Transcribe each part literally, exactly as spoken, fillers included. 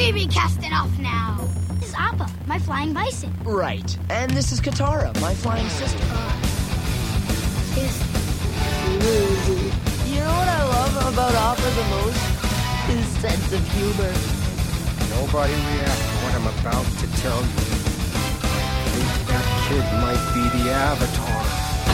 leave me casting off now. This is Appa, my flying bison. Right. And this is Katara, my flying sister. Uh, is Lulu. You know what I love about Appa the most? His sense of humor. Nobody react to what I'm about to tell you. I think that kid might be the Avatar.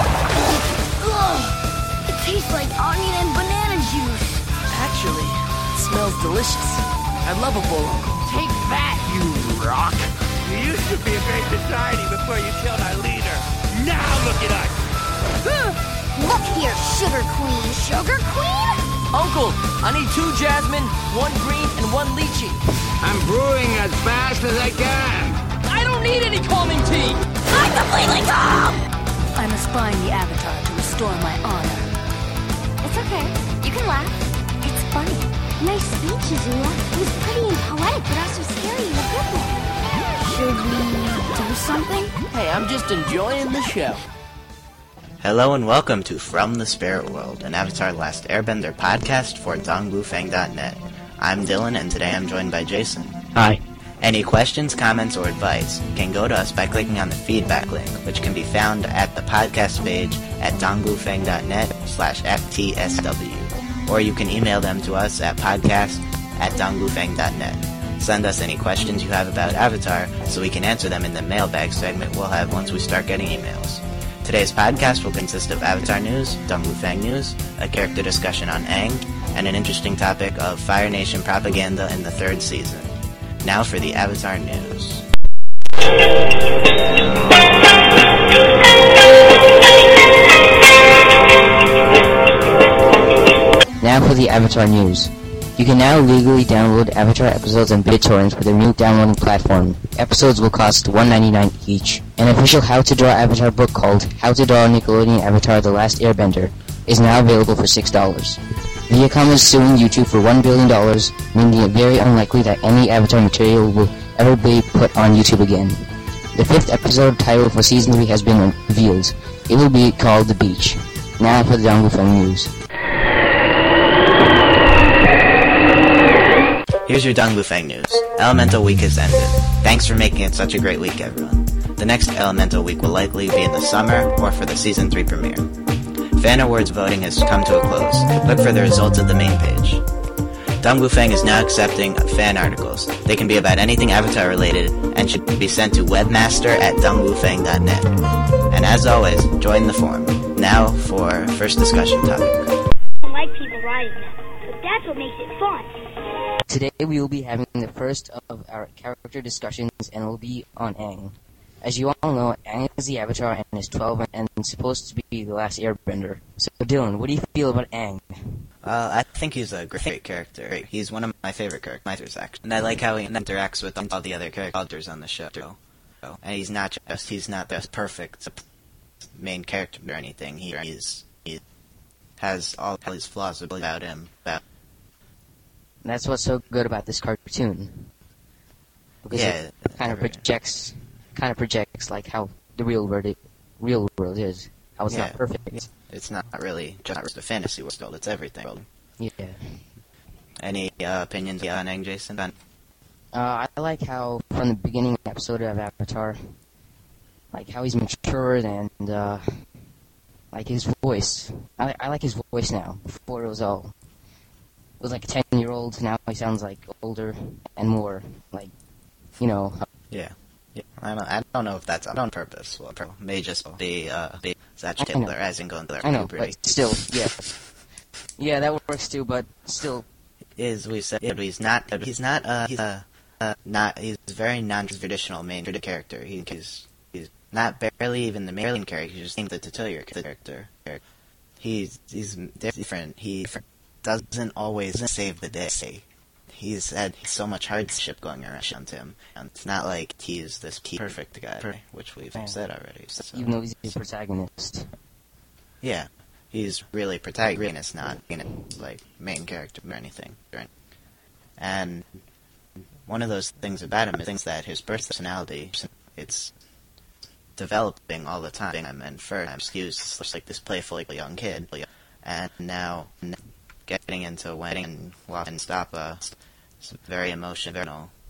Ugh! It tastes like onion and banana juice. Actually, it smells delicious. I love a bull uncle. Take that, you rock! You used to be a great society before you killed our leader. Now look at us! Look here, Sugar Queen. Sugar Queen? Uncle, I need two jasmine, one green, and one lychee. I'm brewing as fast as I can. I don't need any calming tea. I'm completely calm! I'm espying the Avatar to restore my honor. It's okay. You can laugh. It's funny. Nice speech, Azula. It was pretty and poetic, but also scary in a good way. Should we do something? Hey, I'm just enjoying the show. Hello and welcome to From the Spirit World, an Avatar: The Last Airbender podcast for Dongbufang dot net. I'm Dylan, and today I'm joined by Jason. Hi. Any questions, comments, or advice can go to us by clicking on the feedback link, which can be found at the podcast page at dongbufang dot net slash F T S W. Or you can email them to us at podcast at dongbufang dot net. Send us any questions you have about Avatar so we can answer them in the mailbag segment we'll have once we start getting emails. Today's podcast will consist of Avatar news, Dongbufang news, a character discussion on Aang, and an interesting topic of Fire Nation propaganda in the third season. Now for the Avatar news. Now for the Avatar news. You can now legally download Avatar episodes on BitTorrent with their new downloading platform. Episodes will cost one dollar and ninety-nine cents each. An official How to Draw Avatar book called How to Draw Nickelodeon Avatar: The Last Airbender is now available for six dollars. Viacom is suing YouTube for one billion dollars, making it very unlikely that any Avatar material will ever be put on YouTube again. The fifth episode title for Season three has been revealed. It will be called The Beach. Now for the Dongbufang news. Here's your Dongbufang news. Elemental Week has ended. Thanks for making it such a great week, everyone. The next Elemental Week will likely be in the summer or for the Season three premiere. Fan Awards voting has come to a close. Look for the results at the main page. Dongbufang is now accepting fan articles. They can be about anything Avatar related and should be sent to webmaster at dongbufang dot net. And as always, join the forum. Now for first discussion topic. I don't like people riding them, but that's what makes it fun. Today we will be having the first of our character discussions, and it will be on Aang. As you all know, Aang is the Avatar and is twelve and supposed to be the last Airbender. So Dylan, what do you feel about Aang? Uh, I think he's a great character. He's one of my favorite characters, actually. And I like how he interacts with all the other characters on the show. And he's not just, he's not just perfect main character or anything. He, he's, he has all his flaws about him. About That's what's so good about this cartoon. Because yeah, it kind of projects, kind of projects like how the real world, it, real world is. How it's yeah, not perfect. It's not really just a fantasy world. It's everything. Yeah. Any uh, opinions on Aang, Jason? Uh, I like how from the beginning episode of Avatar, like how he's matured and uh, like his voice. I, I like his voice now. Before it was all. It was like a ten-year-old, now he sounds like older and more, like, you know. Yeah. yeah. I don't I don't know if that's on purpose. Well, it may just be, uh, be Zach Taylor as in going to I know, but still, yeah. Yeah, that works too, but still. Is, we said, yeah, but he's not, he's not, uh, he's, uh, uh, not, he's very non-traditional main character. He, he's, he's not barely even the main character, he's just the tutorial character. He's, he's different, he doesn't always save the day. He's had so much hardship going around him, and it's not like he's this perfect guy, which we've yeah. said already. So. Even though he's the protagonist. Yeah, he's really protagonist, not, you know, like, main character or anything. And one of those things about him is that his personality, it's developing all the time, and first he was just like this playful young kid, and now getting into when and walk and stop uh, it's very emotional,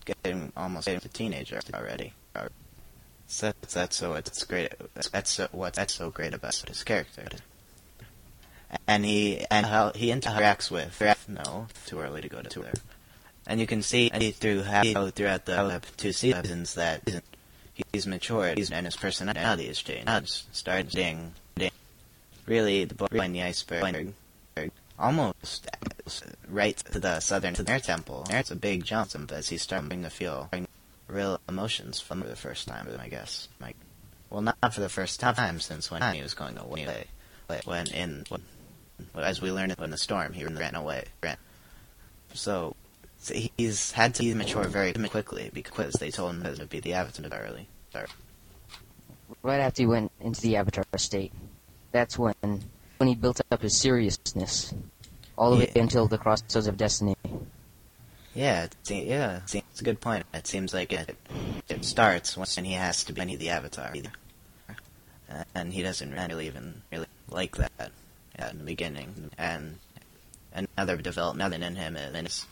getting almost a teenager already. So that's, that's so it's great. That's so what that's so great about his character. And he and how he interacts with no too early to go to there. And you can see through how throughout the two seasons that he's matured, he's, and his personality has changed. Starting really the boy in the iceberg, almost right to the southern air temple. It's a big jump as he's starting to feel real emotions from the first time. I guess, like, well, not for the first time since when he was going away. When in when, as we learned in the storm, he ran away. Ran. So. So he's had to mature very quickly because they told him to be the Avatar early. Sorry. Right after he went into the Avatar state, that's when when he built up his seriousness, all the yeah. way until the Crossroads of Destiny. Yeah, it's, yeah, it's a good point. It seems like it it starts when he has to be the Avatar, and he doesn't really even really like that yeah, in the beginning. And another development in him is.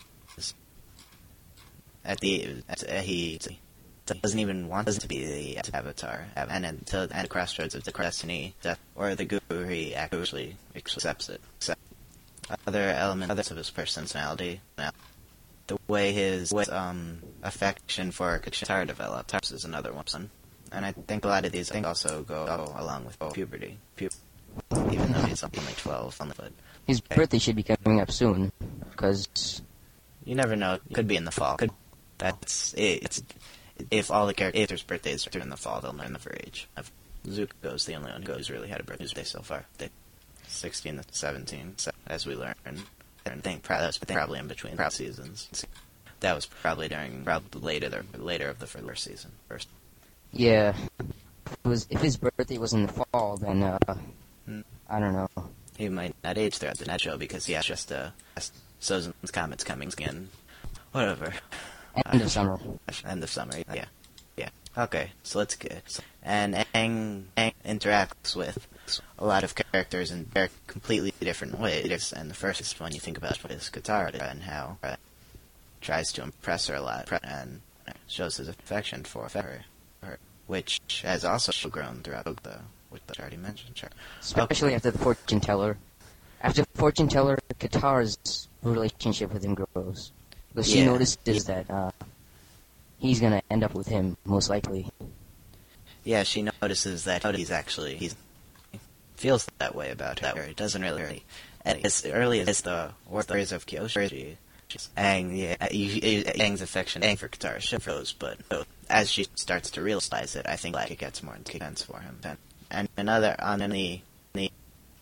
At the at, uh, he doesn't even want to be the Avatar, and until at the Crossroads of the Destiny, or the Guru, he actually accepts it. Except other elements others of his personality, now, the way his way, um affection for Katara developed is another one, and I think a lot of these things also go along with puberty, Pu- even though he's only twelve. But his birthday should be coming up soon, because you never know. It could be in the fall. Could That's it. It's if all the characters' birthdays are in the fall, they'll learn the for age. Zuko's the only one who's really had a birthday so far. They sixteen to seventeen, so, as we learn. I think that's probably in between seasons. That was probably during probably later the later of the first season. First. Yeah, if, it was, if his birthday was in the fall, then uh, hmm. I don't know. He might not age throughout the net show because he has just uh, Sozin's Comet's coming again. Whatever. End of summer. End of summer, yeah. Yeah. Okay, so let's get... And Aang, Aang interacts with a lot of characters in very completely different ways. And the first is when you think about is Katara and how uh, tries to impress her a lot and shows his affection for her, her which has also grown throughout the... which I already mentioned. Sure. Especially okay. after the fortune teller. After the fortune teller, Katara's relationship with him grows. Because she yeah. notices yeah. that uh, he's going to end up with him, most likely. Yeah, she notices that he's actually, he feels that way about her. He doesn't really, and as early as the Warriors of Kyoshi, Aang, yeah, Aang's affection Aang for Katara shows, but as she starts to realize it, I think like, it gets more intense for him. And another, on the, the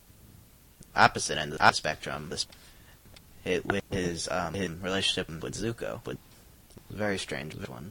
opposite end of the spectrum, this It, with his um, his relationship with Zuko, with very strange one.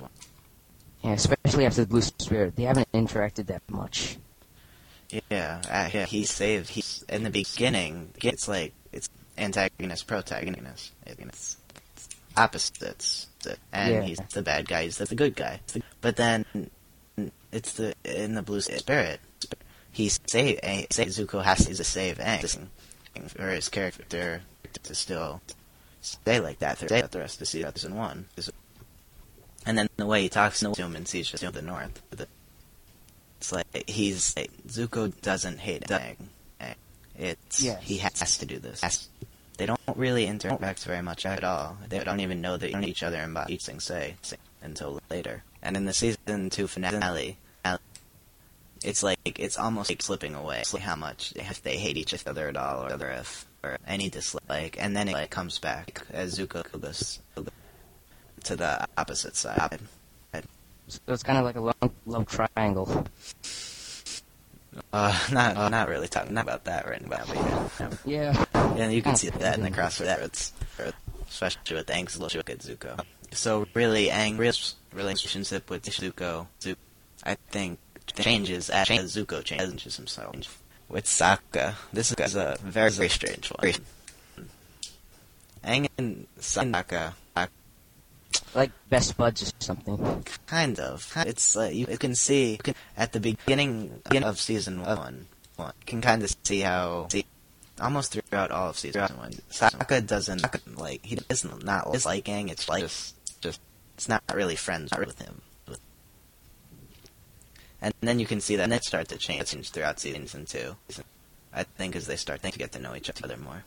Yeah, especially after the Blue Spirit, they haven't interacted that much. Yeah, uh, yeah. He saved. He's in the beginning. It's like it's antagonist, protagonist. It's, it's opposites, and yeah. he's the bad guy. He's the good guy. But then it's the in the Blue Spirit. He saved. Zuko has to save Aang, or his character. To still stay like that throughout the rest of the season one. And then the way he talks to him and sees just the North. It's like, he's, like, Zuko doesn't hate Aang. It's, yes. he has to do this. They don't really interact very much at all. They don't even know that each other and what each thing say until later. And in the season two finale, it's like, it's almost like slipping away. It's like how much if they hate each other at all, or if or any dislike, and then it like, comes back as Zuko goes to the opposite side. So it's kind of like a long love triangle. Uh, not uh, not really talking about that right now, but yeah. Yeah. Yeah, you can see that in the Crossroads, especially with Aang's look at Zuko. So really, Aang's relationship with Zuko, Zuko I think, changes as Zuko changes himself. With Sokka, this is a very, very strange one. Aang and Sokka, like best buds or something. Kind of. It's like you can see you can, at the beginning of season one, one you can kind of see how see, almost throughout all of season one, Sokka doesn't like he doesn't not like Aang. It's like just just it's not really friends with him. And then you can see that they start to change throughout season two. I think as they start to get to know each other more.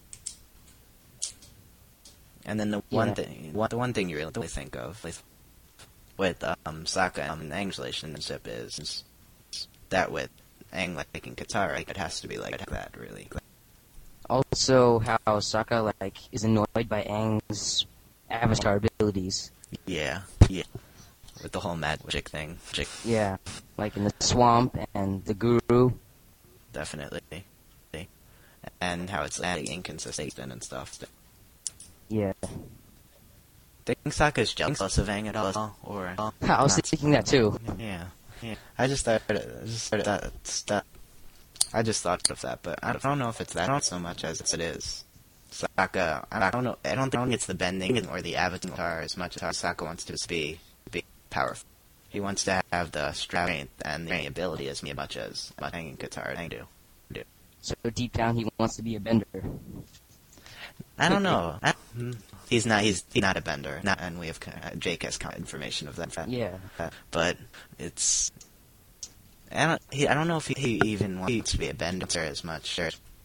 And then the one Yeah. thing, one, the one thing you really think of with, with um, Sokka and Aang's relationship is that with Aang liking Katara, it has to be like that, really. Also, how Sokka like is annoyed by Aang's avatar abilities. Yeah, yeah. With the whole magic thing. Magic, Yeah, like in the swamp and the guru. definitely. And how it's like, inconsistent and stuff. Yeah, Do you think Sokka's jealous of Aang at all? Or I was not? thinking that too. Yeah, yeah. I just thought, I just thought that, that, I just thought of that, but I don't know if it's that not so much as it is. Sokka, I don't know. I don't think it's the bending or the avatar as much as Sokka wants to be be powerful. He wants to have the strength and the ability as much as Aang and Katara do. do. So deep down, he wants to be a bender. I don't know. I, he's not. He's, he's not a bender. Not, and we have uh, Jake has information of that. Yeah. Uh, but it's. I don't. He, I don't know if he, he even wants to be a bender as much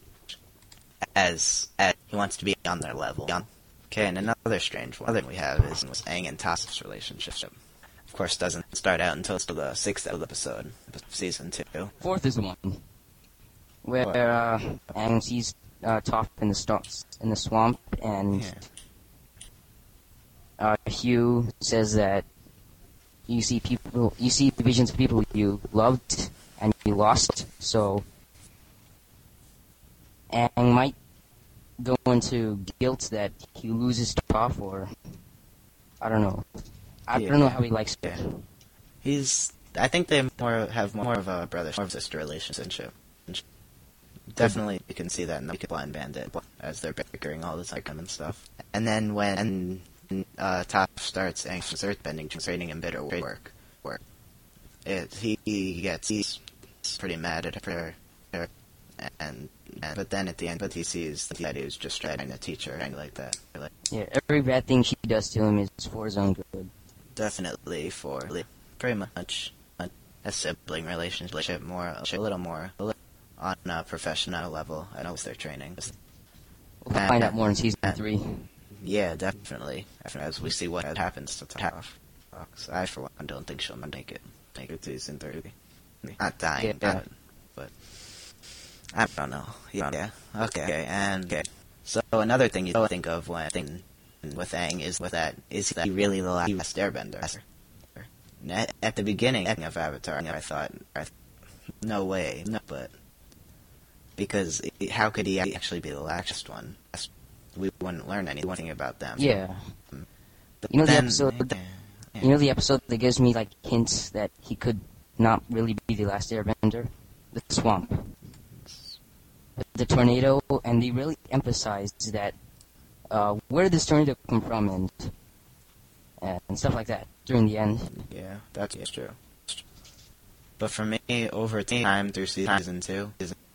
as, as he wants to be on their level. Okay, and another strange one that we have is was Aang and Toph's relationship. Of course, doesn't start out until the sixth episode of season two. Fourth is the one where uh, Aang sees uh, Toph in the stalks in the swamp, and Yeah. uh, Hugh says that you see people, you see visions of people you loved and you lost. So Aang might go into guilt that he loses Toph, or I don't know. I Yeah. don't know how he likes it. Yeah. He's. I think they more have more of a brother, more of a sister relationship. Definitely, you can see that in the Blind Bandit as they're bickering all the time and stuff. And then when uh, Toph starts Aang's earthbending, training in bitter work, work, it he, he gets he's pretty mad at her, her and, and but then at the end, but he sees that he was just trying to teach her and like that. Like, Yeah, every bad thing she does to him is for his own good. definitely for pretty much a, a sibling relationship, more a little more a little on a professional level. I know it's their training. We'll find out more in season three. Yeah, definitely. As we see what happens to Toph. I, for one, don't think she'll make it. Make it to season three. Not dying, Yeah. but, but I don't know. Yeah. Okay. Okay. And okay. So another thing you think of when thing with Aang is with that is he really the last Airbender? At, at the beginning of Avatar, I thought, I th- no way, no, but because it, how could he actually be the last one? We wouldn't learn anything about them. Yeah. But You know the then- episode- yeah, yeah. You know the episode that gives me like hints that he could not really be the last Airbender? The swamp. The tornado, and they really emphasized that uh, where did this tornado come from and and stuff like that during the end. Yeah, that's true. But for me, over time through season two,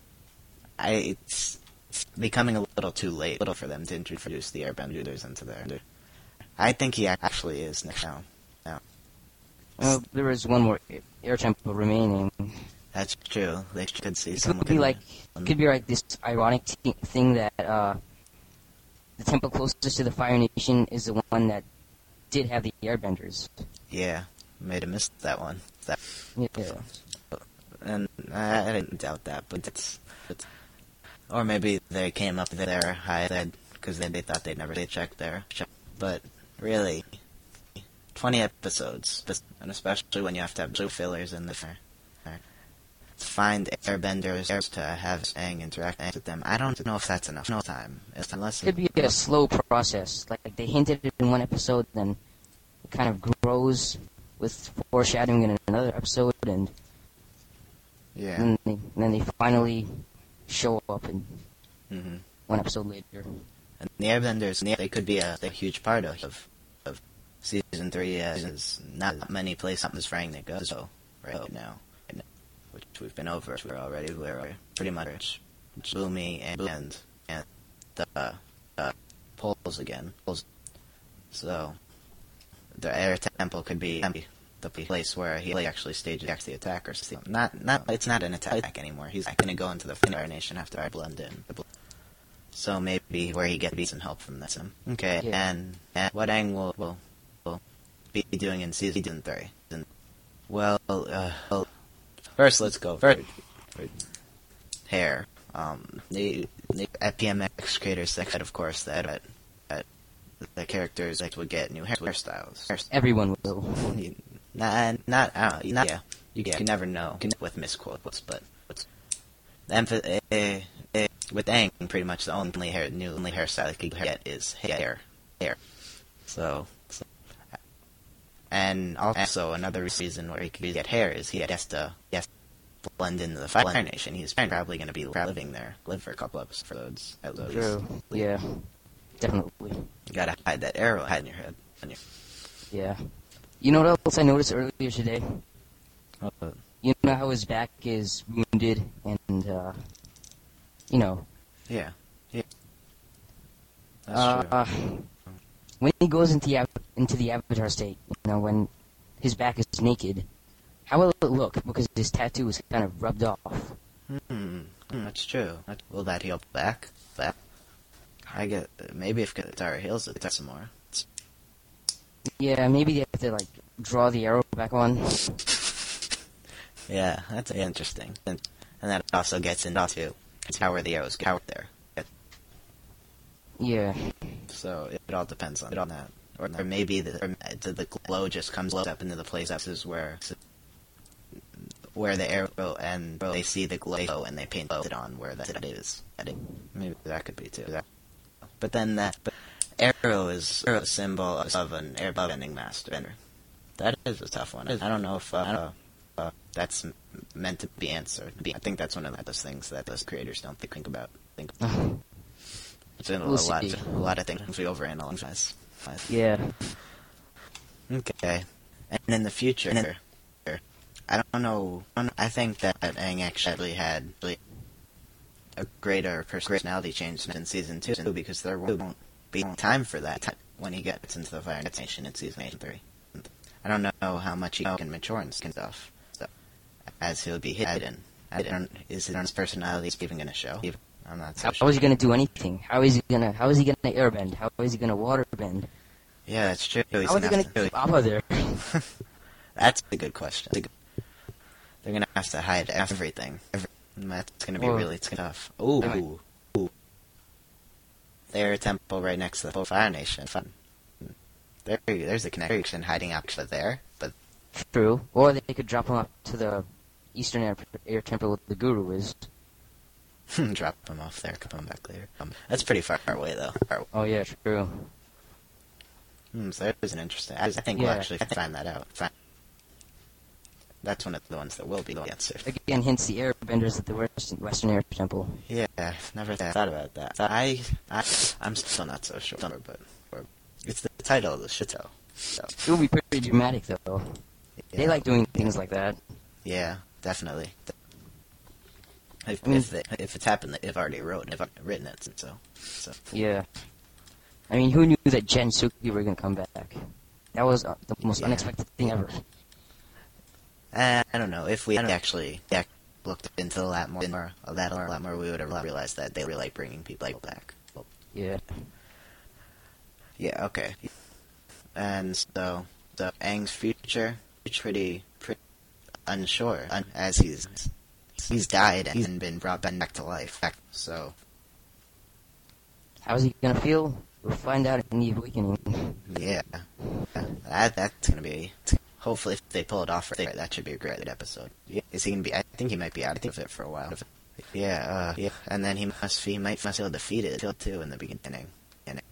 I it's becoming a little too late, little for them to introduce the Airbenders into there. I think he actually is now. Now, Well, there is one more air temple remaining. that's true. They could see It someone. could be like it could be like this ironic t- thing that uh, the temple closest to the Fire Nation is the one that did have the Airbenders. Yeah, made him miss that one. That Yeah. and I, I didn't doubt that, but it's, it's or maybe they came up there high because they, they thought they'd never check there. But really, twenty episodes, and especially when you have to have blue fillers in there. Find airbenders to have Aang interact with them. I don't know if that's enough no time. It's unless It could be a slow process. Like, like they hinted it in one episode, then it kind of grows with foreshadowing in another episode, and yeah. then, they, then they finally show up in Mm-hmm. one episode later. And the airbenders, they could be a, a huge part of of season three. As there's not many places for Aang to go so right now. Which we've been over we're already. We're pretty much Boomy and and, and the uh, uh, poles again. Poles. So the air temple could be the place where he actually stages the attack or something. Not, not, it's not an attack anymore. He's not going to go into the Fire Nation after I blend in. So maybe where he gets some help from this. Okay, yeah. and, and what Aang will, will, will be doing in season three? Well, uh, well first let's go for hair. Um, the, the at P M X creators said, of course, that, that, that the characters like would get new hairstyles. Everyone will. Not, not, uh, not yeah. You, you can never know with misquotes, but the emph- uh, uh, with Aang, pretty much the only hair, new only hairstyle he can get is hair, hair. So, so, and also another reason where he could get hair is he has to, he has to blend into the Fire Nation. He's probably going to be living there, live for a couple episodes at least. True. Yeah, definitely. You gotta hide that arrow hide in your head. In your... Yeah. You know what else I noticed earlier today? Uh, You know how his back is wounded and, uh, you know. Yeah. Yeah. That's uh, true. When he goes into the, av- into the Avatar state, you know, when his back is naked, how will it look? Because his tattoo is kind of rubbed off. Hmm. That's true. Will that heal back? Back? I get, maybe if Katara heals it some more. Yeah, maybe they have to, like, draw the arrow back on. Yeah, that's interesting. And, and that also gets into how are the arrows go out there. Yeah. So it, it all depends on, on that. Or, or maybe the, or the glow just comes up into the places where where the arrow and they see the glow and they paint it on where that is. Maybe that could be too. But then that but arrow is a symbol of an airbending master. That is a tough one. I don't know if uh, I don't know, uh, that's meant to be answered. I think that's one of those things that those creators don't think about. Think about. It's in We'll a lot, see. a lot of things we overanalyze. Yeah. Okay, and in the future, I don't know. I, don't know, I think that Aang actually had a greater personality change in season two because there won't be time for that when he gets into the Fire Nation in season three. I don't know how much he can mature and stuff, so, as he'll be hidden. I don't. Is his personality even going to show? I'm not so How, sure. how is he gonna do anything? How is he gonna? How is he gonna airbend? How is he gonna waterbend? Yeah, that's true. He's How is he gonna have to- keep Appa there? That's a good question. They're gonna have to hide everything. Every, that's gonna be Or- really tough. Ooh, ooh. Their temple right next to the Fire Nation. Fun. There, there's a connection hiding out there, but True. Or they could drop him up to the Eastern Air, air Temple where the Guru is. drop them off there. Come back later. Um, that's pretty far away, though. Far Oh yeah, true. Hmm, so that was an interesting. I, I think we'll Yeah. actually find that out. Find, that's one of the ones that will be the answer. Again, hence the airbenders at the Western, Western Air Temple. Yeah, never thought about that. I, I, I'm still not so sure, but or, it's the title of the show. So, It would be pretty dramatic though. yeah, They like doing things like that. Yeah, definitely. If, I mean- if, they, if it's happened, they've already wrote, they've written it. So, so Yeah. I mean, who knew that Jen and Suki were gonna come back? That was uh, the most Yeah. unexpected thing ever. uh, I don't know if we actually yeah, looked into a lot more, more of that a lot more, we would have realized that they really like bringing people like back. Well, Yeah. yeah, okay. And so, so Aang's future, it's pretty, pretty unsure, un- as he's he's died and been brought back to life. So, How's he gonna feel? We'll find out in the Awakening. yeah, that that's gonna be. Hopefully, if they pull it off, right, that should be a great episode. Yeah. Is he gonna be? I think he might be out of it for a while. Yeah, uh, yeah, and then he must he might must feel defeated too in the beginning. And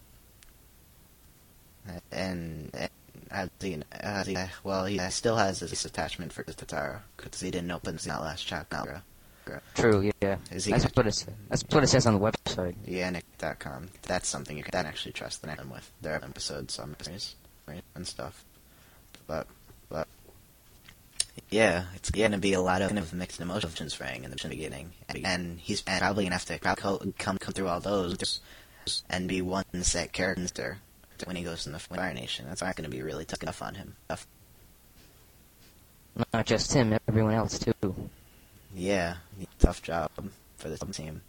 and, and as he, as he, well, he still has his attachment for Katara because he didn't open that last chapter. True. Yeah. Is he That's gonna- what it. That's what it says on the website. Yannick dot com. That's something you can actually trust them with. Their episodes, some series, and stuff. But, but, yeah, it's gonna be a lot of kind of mixed emotions for Aang in the beginning, and he's probably gonna have to come come come through all those and be one set character when he goes in the Fire Nation. That's not going to be really tough on him. Tough. Not just him, everyone else too. Yeah, tough job for the team.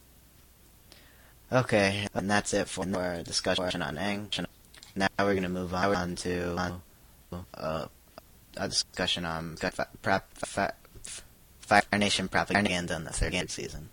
Okay, and that's it for our discussion on Aang. Now we're going to move on to uh, a discussion on Fire Nation propaganda in the third season.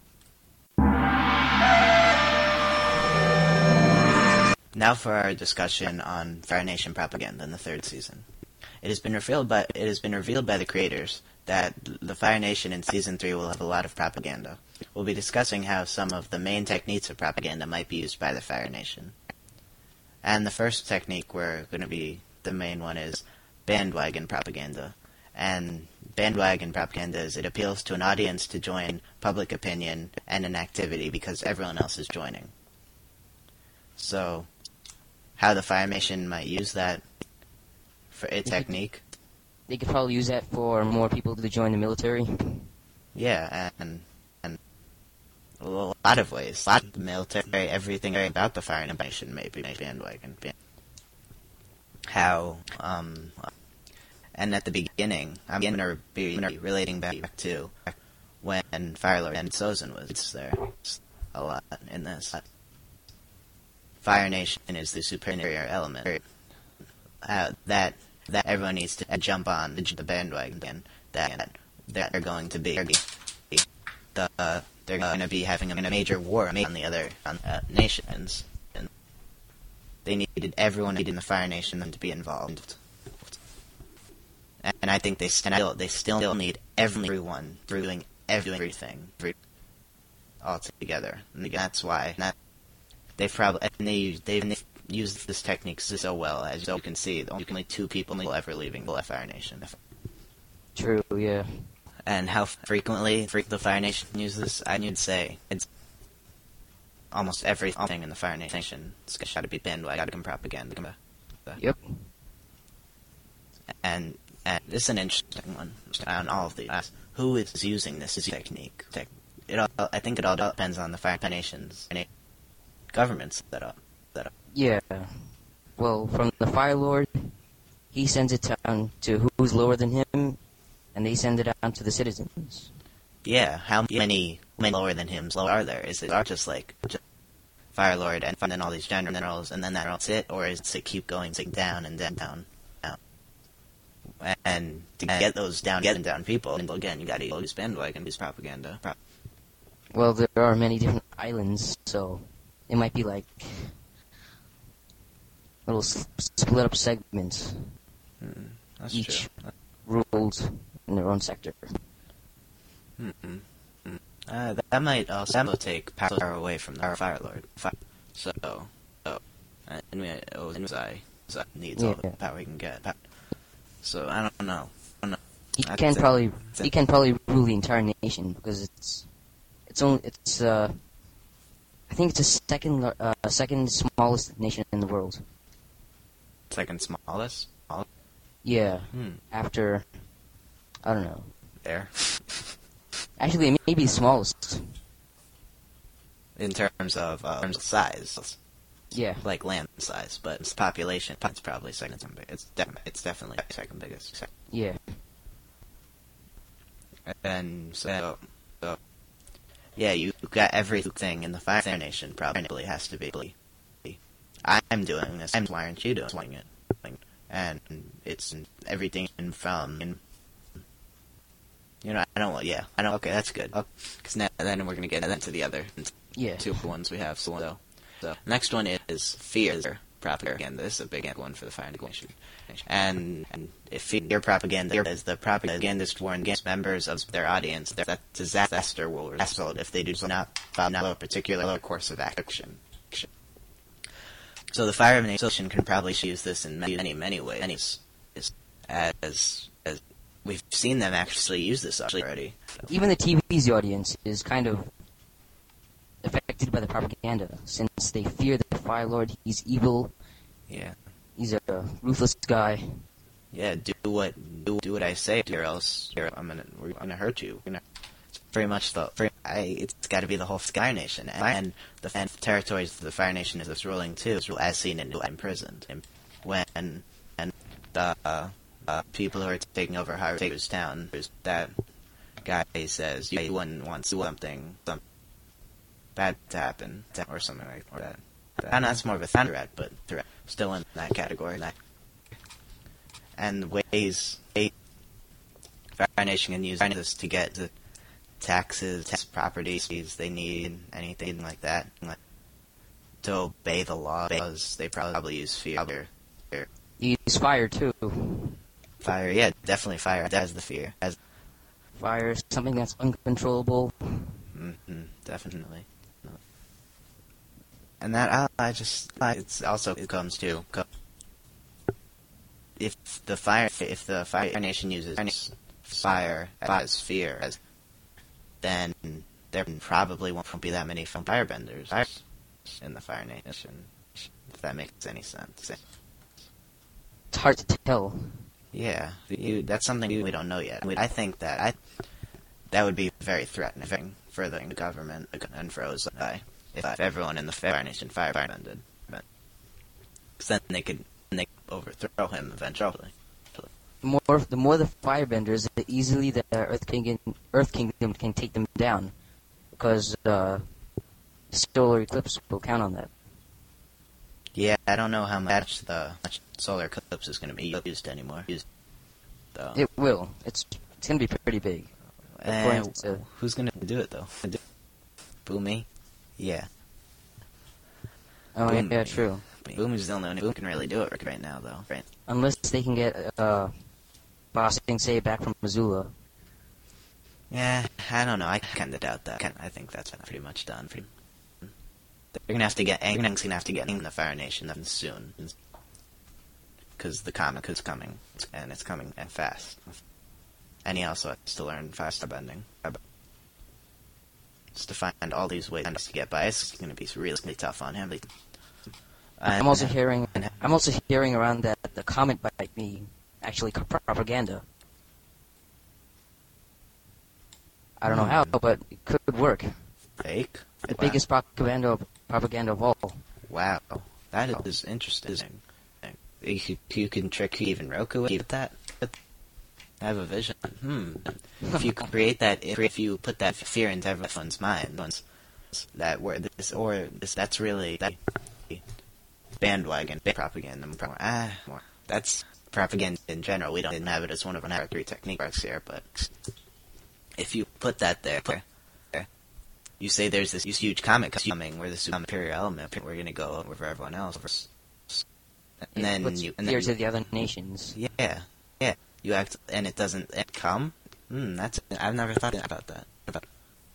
Now for our discussion on Fire Nation propaganda in the third season. It has been revealed by it has been revealed by the creators that the Fire Nation in season three will have a lot of propaganda. We'll be discussing how some of the main techniques of propaganda might be used by the Fire Nation. And the first technique we're going to be the main one is bandwagon propaganda. And bandwagon propaganda is it appeals to an audience to join public opinion and an activity because everyone else is joining. So, how the Fire Nation might use that for a technique? They could probably use that for more people to join the military. Yeah, and and a lot of ways. A lot of the military, everything about the Fire Nation may be bandwagon. How, um, and at the beginning, I'm going to be relating back to when Firelord and Sozin was there a lot in this. Fire Nation is the superior element. Uh, that that everyone needs to jump on the, the bandwagon. That that they're going to be the uh, they're going to be having a major war on the other on, uh, nations. And they needed everyone in the Fire Nation to be involved. And, and I think they still they still need everyone doing everything all together. And that's why. That, They've probably and they they've used this technique so well, as you can see. Only two people will ever leaving the Fire Nation. True, yeah. And how frequently the Fire Nation uses this? I would say it's almost everything in the Fire Nation. It's got to be bandwagon, got to come propaganda. Yep. And and this is an interesting one on all of these. Who is using this technique? It all, I think it all depends on the Fire Nation's governments set up. Set up. Yeah. Well, from the Fire Lord, he sends it down to who's lower than him, and they send it down to the citizens. Yeah. How many, many lower than him are there? Is it are just like just Fire Lord and then all these generals, and then that's it, or is it keep going down and down, down, down? And to get those down, getting down people, and again, you got to use bandwagon, use propaganda. Pro- well, there are many different islands, so. It might be like little split up segments, mm, that's each true. ruled in their own sector. Mm-mm. Mm. Uh, that, that might also take power away from the Fire Lord. So, so and we Ozai needs all the power he can get. So I don't know. I don't know. He I can probably he can probably rule the entire nation because it's it's only it's uh. I think it's the second uh, second smallest nation in the world. Second smallest? Small? Yeah. Hmm. After, I don't know. There. Actually, it may be the smallest. In terms of, uh, in terms of size. Yeah. Like land size, but its population, it's probably second. It's, de- it's definitely second biggest. Yeah. And so... so yeah, you got everything in the Fire Nation probably has to be. I'm doing this. I'm why aren't you doing it? And it's everything from. You know, I don't. Yeah, I don't. Okay, that's good. Because now then we're gonna get into the other yeah. two ones we have. So, so next one is fear propaganda. This is a big one for the Fire Nation. And, and if fear propaganda is the propagandist warn against members of their audience that disaster will result if they do not follow a particular course of action. So the Fire Nation can probably use this in many, many, many ways. As as we've seen them actually use this already. Even the T V's audience is kind of affected by the propaganda, since they fear the Fire Lord. He's evil. Yeah. He's a ruthless guy. Yeah, do what do, do what I say, or else I'm gonna I'm gonna hurt you. You know, it's very much the very, I, it's got to be the whole Fire Nation, and, and the and territories the Fire Nation is ruling too, as seen in imprisoned. When and the uh, uh, people who are taking over Hyrule Town, there's that guy says you wouldn't want something, something bad to happen, or something like that. And that's more of a threat, but threat still in that category. And ways a Fire Nation can use this to get the taxes, tax properties they need, anything like that, like, to obey the law, because they probably use fear. fear. Use fire too. Fire, yeah, definitely fire. That is the fear. As fire is something that's uncontrollable. Mm-hmm, definitely. And that I, I just I, it's also it comes to if the fire if the Fire Nation uses fire as fear, as then there probably won't be that many firebenders in the Fire Nation. If that makes any sense. It's hard to tell. Yeah, you, that's something we don't know yet. I think that I that would be very threatening, furthering the government and for Ozai. If, if everyone in the Fire Nation firebended, because then they could they could overthrow him eventually. More, the more the firebenders, the easily the Earth Kingdom, Earth Kingdom can take them down, because uh, solar eclipse will count on that. Yeah, I don't know how much the much solar eclipse is going to be used anymore. Used, though. It will. It's it's going to be pretty big. Uh, to... Who's going to do it though? Boomy. Yeah. Oh, Boom. yeah, true. Boomy's the only one who can really do it right now, though. Right? Unless they can get uh, Boss Sensei back from Missoula. Yeah, I don't know. I kind of doubt that. I think that's pretty much done. Pretty... They're gonna have to get. Angn's gonna have to get in the Fire Nation soon, because the comic is coming, and it's coming and fast. And he also has to learn faster bending. Just to find all these ways to get by, it's going to be really tough on him. I'm also hearing, I'm also hearing around that the comet might be actually propaganda. I don't know how, but it could work. Fake? The wow. biggest propaganda propaganda of all. Wow, that is interesting. You, you can trick even Roku with that. I have a vision. Hmm. If you create that, if, if you put that fear into everyone's mind, once that where this or this, that's really that bandwagon propaganda. Ah, more. That's propaganda in general. We don't have it as one of our three techniques here, but if you put that there, you say there's this huge comet coming, where this imperial element, we're going to go over everyone else, and then What's you and fear then to the other nations. Yeah, yeah. You act, and it doesn't it come. Hmm, that's I've never thought about that. About,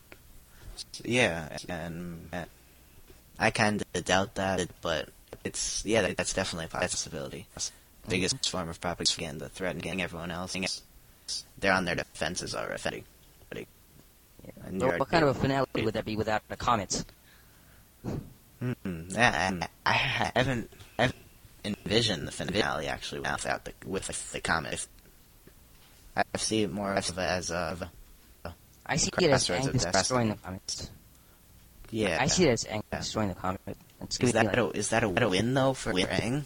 yeah, and uh, I kind of doubt that, but it's yeah, that's definitely a possibility. It's the biggest mm-hmm. form of propaganda, threatening everyone else. They're on their defenses already. Yeah. Well, what kind of a finale would that be without a comet? Mm-hmm. Yeah, I, I haven't, I haven't envisioned the finale actually without the with the, the comet. I see it more as a, as a, a I see it as Aang destroying the comet. Yeah, I see it as Aang yeah. destroying the comet. It's is that like, a, is that a, a win though for Aang?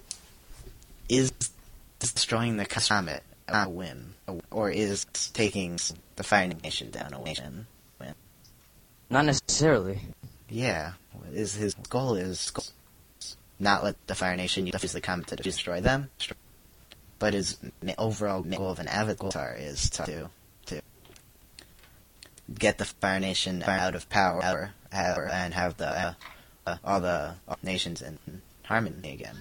Is destroying the comet a win, or is taking the Fire Nation down a win? Not necessarily. Yeah, is his goal is not let the Fire Nation use the comet to destroy them. But his overall goal of an avatar is to to get the Fire Nation out of power and have the uh, uh, all the nations in harmony again.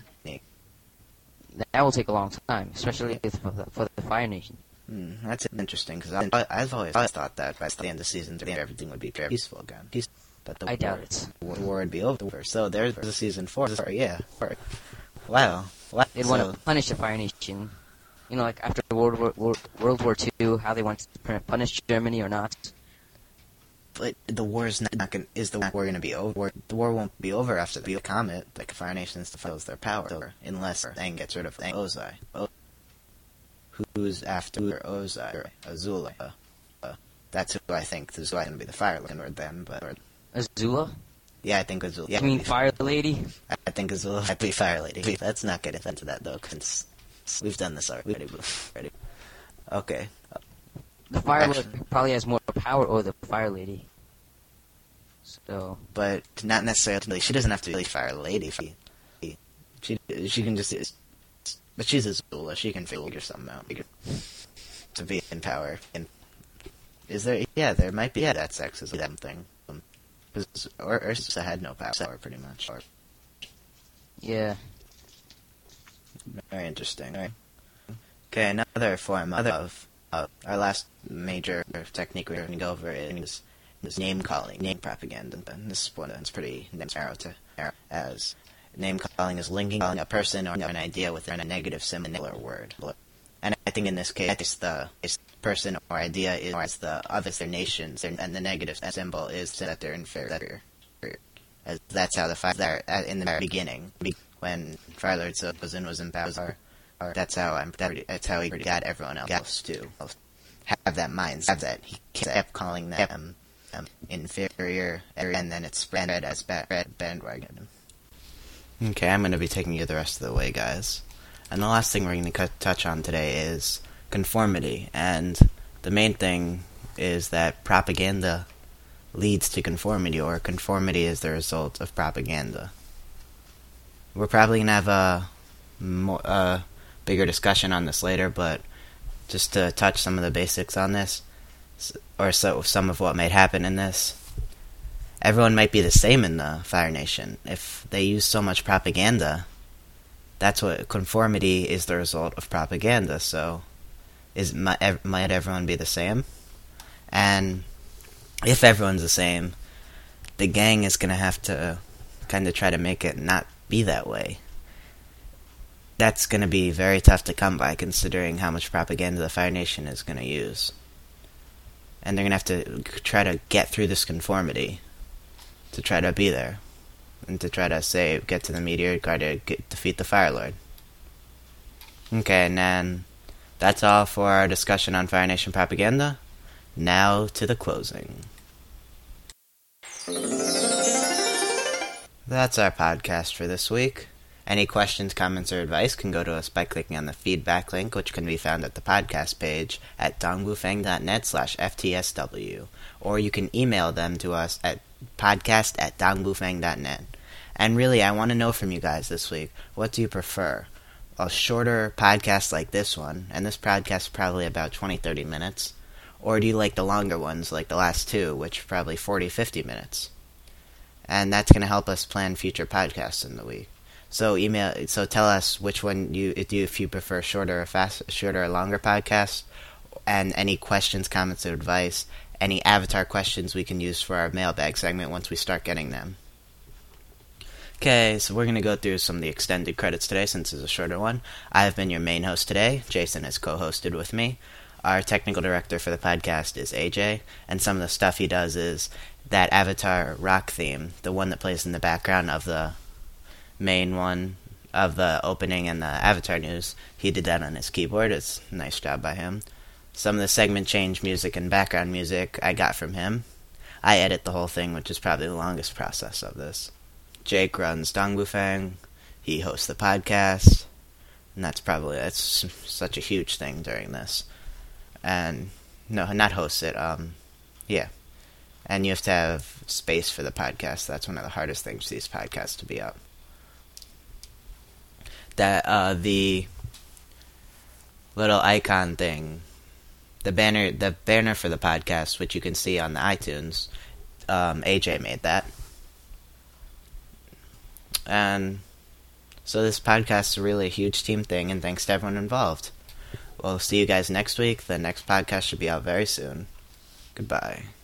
That will take a long time, especially for the, for the Fire Nation. Mm, that's interesting because I've always thought that by the end of season three, everything would be peaceful again. Peace, that the I war, doubt it. The war would be over. So there's a season four. Yeah. Wow. Wow. They'd so, want to punish the Fire Nation. You know, like after World War, World, World War Two, how they want to punish Germany or not. But the war's not, not going is the war going to be over? The war won't be over after the comet. Like, Fire Nations fulfills their power, unless Aang gets rid of Ozai. Who's after Ozai? Azula. Uh, uh, That's who I think is going to be the Fire Lord then, but... Or, Azula? yeah, I think Azula... Yeah, You mean Fire Lady? I think Azula might be Fire Lady. Let's not get into that, though, because we've done this already. already. Okay. The Fire Actually, Lord probably has more power over the Fire Lady. So... But not necessarily... She doesn't have to be Fire Lady. She, she, she can just... But she's Azula. She can figure something out. To be in power. In, is there... Yeah, there might be... Yeah, that sex is a damn thing. Um, or Ursa had no power, pretty much. Or, yeah. Very interesting. Right. Okay, another form of... Uh, our last major technique we're going to go over is, is name-calling, name propaganda. And this one is pretty narrow to narrow, as name-calling is linking a person or an idea with a negative similar word. And I think in this case, the person or idea is as the others, their nations, and the negative symbol is that they're inferior. As that's how the fire in the very beginning, when Fire Lord Sozin was in power. Or that's how I'm. That's how he got everyone else to have that mindset. Have that he kept calling them um, inferior, and then it spread as bandwagon. Okay, I'm going to be taking you the rest of the way, guys. And the last thing we're going to touch on today is conformity, and the main thing is that propaganda leads to conformity, or conformity is the result of propaganda. We're probably going to have a more. Uh, bigger discussion on this later, but just to touch some of the basics on this, or so some of what might happen in this. Everyone might be the same in the Fire Nation. If they use so much propaganda, that's what conformity is the result of propaganda. So, is might, might everyone be the same? And if everyone's the same, the gang is going to have to kind of try to make it not be that way. That's going to be very tough to come by, considering how much propaganda the Fire Nation is going to use. And they're going to have to try to get through this conformity to try to be there. And to try to save, get to the meteor, try to get, defeat the Fire Lord. Okay, and then that's all for our discussion on Fire Nation propaganda. Now to the closing. That's our podcast for this week. Any questions, comments, or advice can go to us by clicking on the feedback link, which can be found at the podcast page at dongbufeng.net slash FTSW. Or you can email them to us at podcast at dongbufeng.net. And really, I want to know from you guys this week, what do you prefer? A shorter podcast like this one, and this podcast is probably about twenty to thirty minutes, or do you like the longer ones like the last two, which are probably forty to fifty minutes? And that's going to help us plan future podcasts in the week. So email. So tell us which one you do if you prefer shorter or fast, shorter or longer podcasts, and any questions, comments, or advice. Any Avatar questions we can use for our mailbag segment once we start getting them. Okay, so we're gonna go through some of the extended credits today since it's a shorter one. I have been your main host today. Jason has co-hosted with me. Our technical director for the podcast is A J, and some of the stuff he does is that Avatar rock theme, the one that plays in the background of the main one of the opening and the Avatar news. He did that on his keyboard. It's a nice job by him. Some of the segment change music and background music I got from him. I edit the whole thing, which is probably the longest process of this. Jake runs Dongbufeng. He hosts the podcast, and that's probably that's such a huge thing during this. And no, not host it. Um, yeah, and you have to have space for the podcast. That's one of the hardest things for these podcasts to be up. That uh, the little icon thing, the banner, the banner for the podcast, which you can see on the iTunes, um, A J made that, and so this podcast is really a huge team thing. And thanks to everyone involved. We'll see you guys next week. The next podcast should be out very soon. Goodbye.